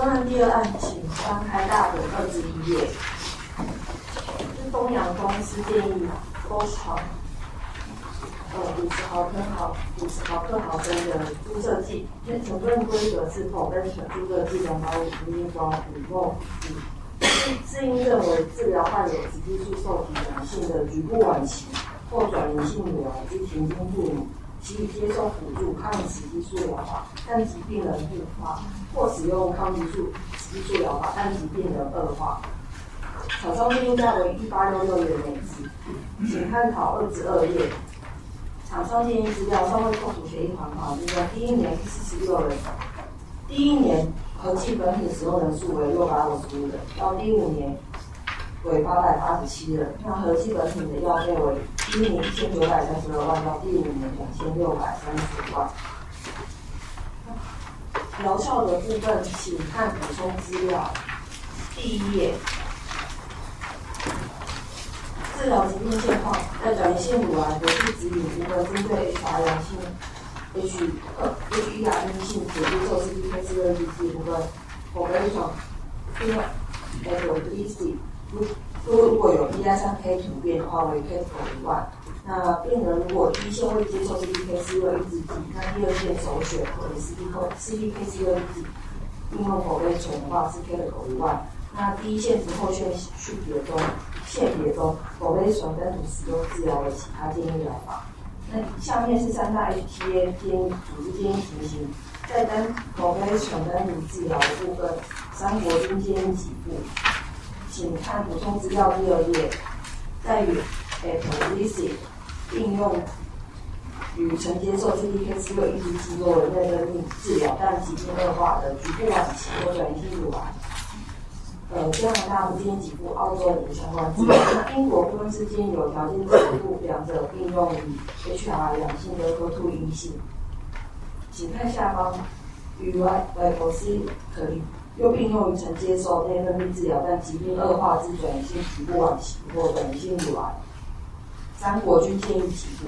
案第二案，请翻开大本21页。是东洋公司建议工厂50毫克毫升的注射剂，成分规格是否跟注射剂255mg是因认为治疗患有雌激素受体阳性的局部晚期或转移性乳癌之停经妇女，其接受辅助抗雌激素疗法，但疾病人复发，或使用抗雌激素疗法，但疾病人恶化。厂商建议价为1866元每支，请探讨2至2页。厂商建议资料尚未扣除协议团款部分，第一年46人，第一年合计本品使用人数为655人，到第5年为887人。那合计本品的药费为第一年1932万，到第5年2630万。疗效的部分，请看补充资料第1页。治疗疾病现况，在转移性乳癌的指引部分，针对 HR 阳性、HER 阴性且接受 CDK4/6 部分，我们用 Ability， 如果有 PI3K 突变的话，为 K 1万。那病人如果第一线未接受 CDK4/6 抑制剂，那第二线首选为 CDK4/6 抑制剂，应用口碑存的话是 K 1万。那第一线及后线线别中，口碑醇单独使用治疗为其他建议疗法。那下面是3大 HTA 组织建议情形，在口碑醇单独治疗的部分，三国军建议给付，请看补充资料第2页。在于 Ability 应用与曾接受 CDK4/6 抑制剂作为内分泌治疗，但疾病恶化的局部晚期或转移性乳癌。加拿大不建议给付，澳洲无相关资料。那英国部分是建议有条件给付，两者并用于 HR 阳性的HER2阴性。请看下方，与 YFC 可以又并用于曾接受内分泌治疗但疾病恶化至转移性局部晚期或转移性乳癌。三国均建议给付。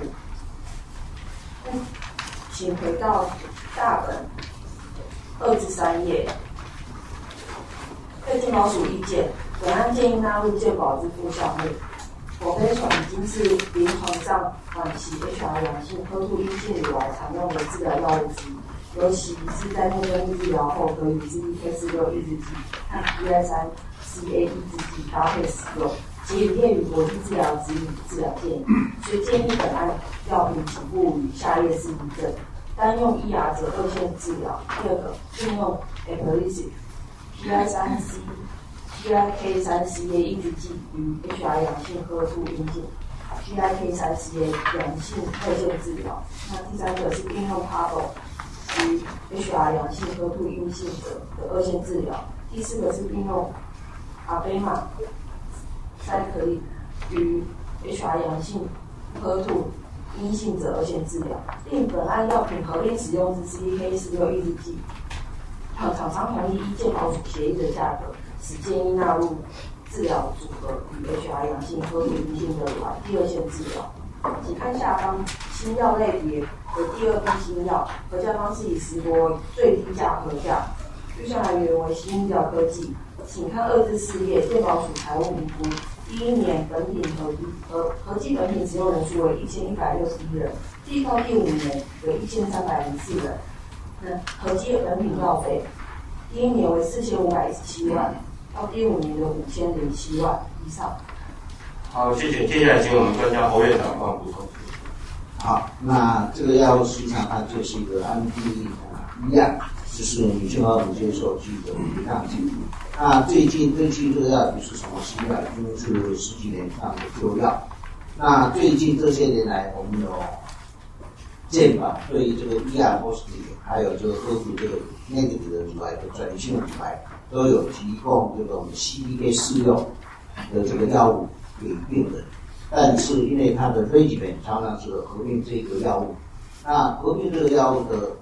请回到大本2至3页。对健保署意见，本案建议纳入健保支付项目。口碑醇已经是临床上晚期 HR 阳性、HER2阴性乳癌常用的治疗药物之一，尤其是在内分泌治疗后，可与 CDK4/6 抑制剂和 PI3CA 抑制剂搭配使用，且已列于国际治疗指引治疗建议，所以建议本案药品给付于下列事宜症：单用ER者2线治疗；第二个，并用 PI3C、PIK3CA 抑制剂与 HR 阳性、HER2阴性、PIK3CA 阳性2线治疗。那第三个是并用 PABO 与 HR 阳性、HER2阴性者的2线治疗。第四个是并用 ABEMA 塞可利与 HR 阳性、HER2阴性者2线治疗。另本案药品合并使用之 CDK4/6 抑制剂。厂商同意依健保署协议的价格，使建议纳入治疗组合与 HR 阳性、HER2阴性的乳癌第2线治疗。请看下方新药类别的第2批新药，核价方式以10国最低价核价，预算来源为新医疗科技。请看2至4页，健保署财务评估。第一年本品合计本品使用人数为1161人，到第5年为1304人。合计本品药费，第一年为4517万，到第5年的5007万以上。 好，谢谢。接下来请我们专家侯院长帮我补充。 好，那这个药物实际上它就是一个安非一样，就是女性荷尔蒙接受剂的抵抗剂。那最近这个药不是什么新药，因为是10几年上的旧药。那最近这些年来，我们有健保对于这个ER-positive还有这个HER2这个negative的乳癌的转移性乳癌都有提供这个我们 CDK4/6的这个药物给病人，但是因为它的 regimen 常常是合并这个药物，那合并这个药物的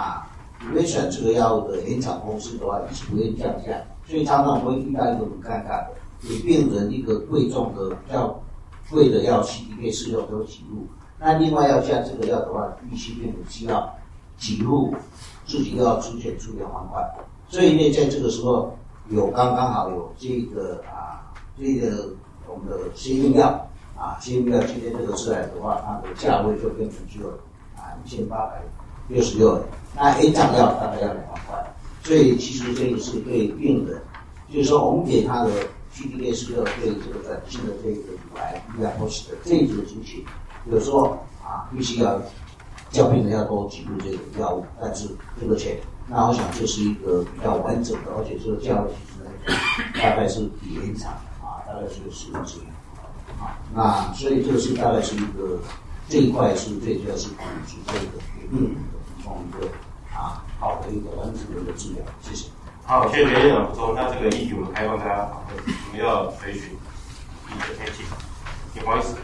duration 这个药物的延长公式的话，一直不会降价，所以常常会遇到一个很尴尬的，给病人一个贵重的比较贵的药 CDK4/6都挤入。那另外要加这个药的话，预期病人需要给付，自己又要出钱出点还款， 所以呢，在这个时候刚好有这个我们的羱孕药羱孕药今天这个出来的话，它的价位就变成只有2866，那 A 账药大概要2万块，所以其实这个是对病人，就是说我们给他的 CDK4/6对这个短期的这个乳癌医疗或是的这一组族群，有时候必须要叫病人要多几步这个药物，但是这个钱，那我想这是一个比较完整的，而且这个价位其实大概是比原厂大概是15%左右那所以这个是大概是一个这一块是最主要是帮助这个给病人提供一个好的一个完整的一个治疗，谢谢。 好，谢谢院长补充。那这个议题我们开放大家讨论，我们要垂询议的天气，请黄医师。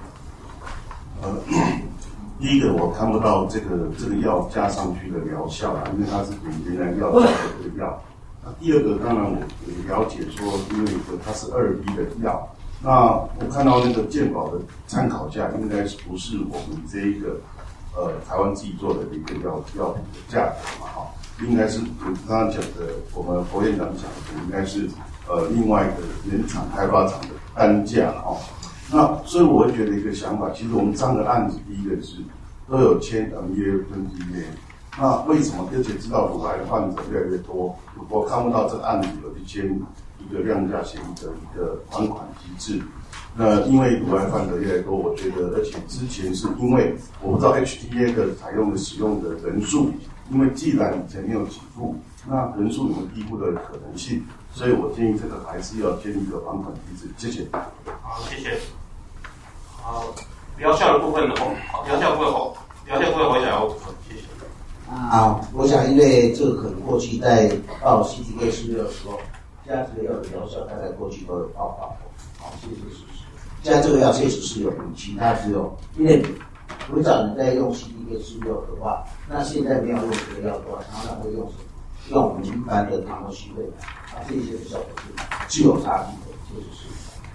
第一个我看不到这个药加上去的疗效因为它是比原来药价的这个药。那第二个当然我了解说，因为它是2B 的药，那我看到那个健保的参考价应该不是我们这一个台湾自己做的一个药品的价格嘛应该是刚刚讲的，我们侯院长讲的应该是另外一个原厂开发厂的单价那所以我会觉得一个想法，其实我们这样的案子，第一个是都有签MBA分级约，那为什么而且知道乳癌患者越来越多，我看不到这个案子有去签一个量价协议的一个还款机制。那因为乳癌患者越来越多，我觉得而且之前是因为我不知道 HTA 的采用的使用的人数，因为既然以前没有给付，那人数有低估的可能性，所以我建议这个还是要建立一个还款机制。谢谢。 好，谢谢。好，疗效的部分疗效部分我想要补充，谢谢。 我想因为这个可能过去在报 CTK4/6的时候，现在这个药的疗效大概过去都有报告过，谢谢事实。现在这个药确实是有，其他只有因为很少人在用 CTK4/6的话，那现在没有用这个药的话，常常会用我们一般的糖和硒类这些的效果是有差距的，确实是。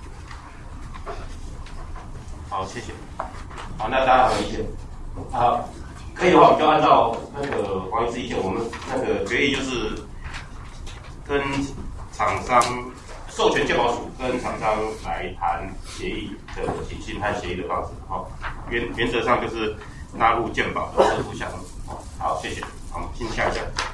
好，谢谢。好，那大家有意见？可以的话，我们就按照那个黄医师意见，我们那个决议就是跟厂商授权健保署跟厂商来谈协议的写信和协议的方式。原则上就是纳入健保的支付项目。好，谢谢。好，进下一项。